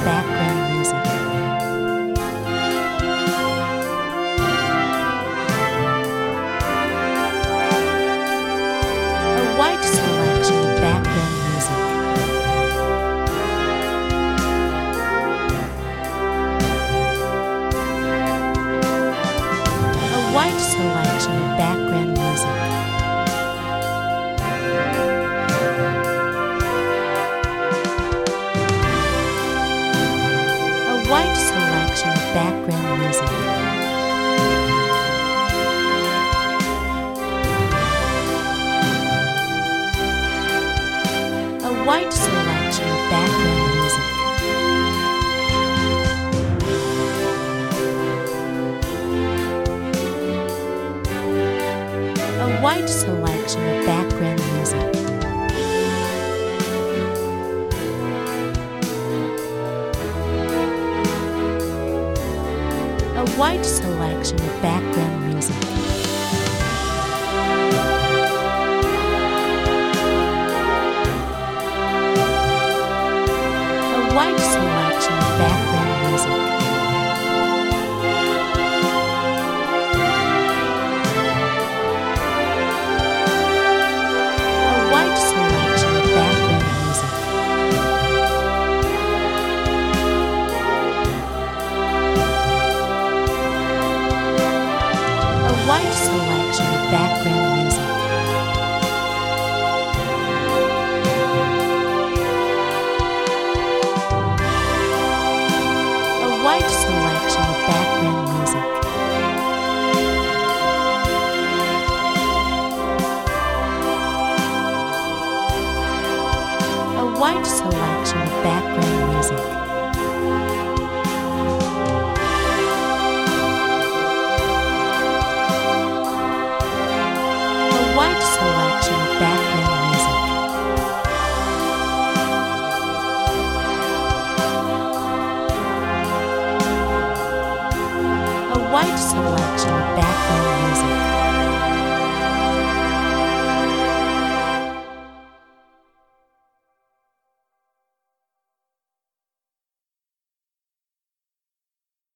background music. A wide selection of background music. A wide selection of background music. A wide selection of background music. A wide selection of background music. A wide selection of background music. A wide selection of background music. A wide selection of background music. A wide selection of background music. A wide selection of background music. A wide selection of background music. A wide selection of background music. A wide selection of background music. A wide selection of background music.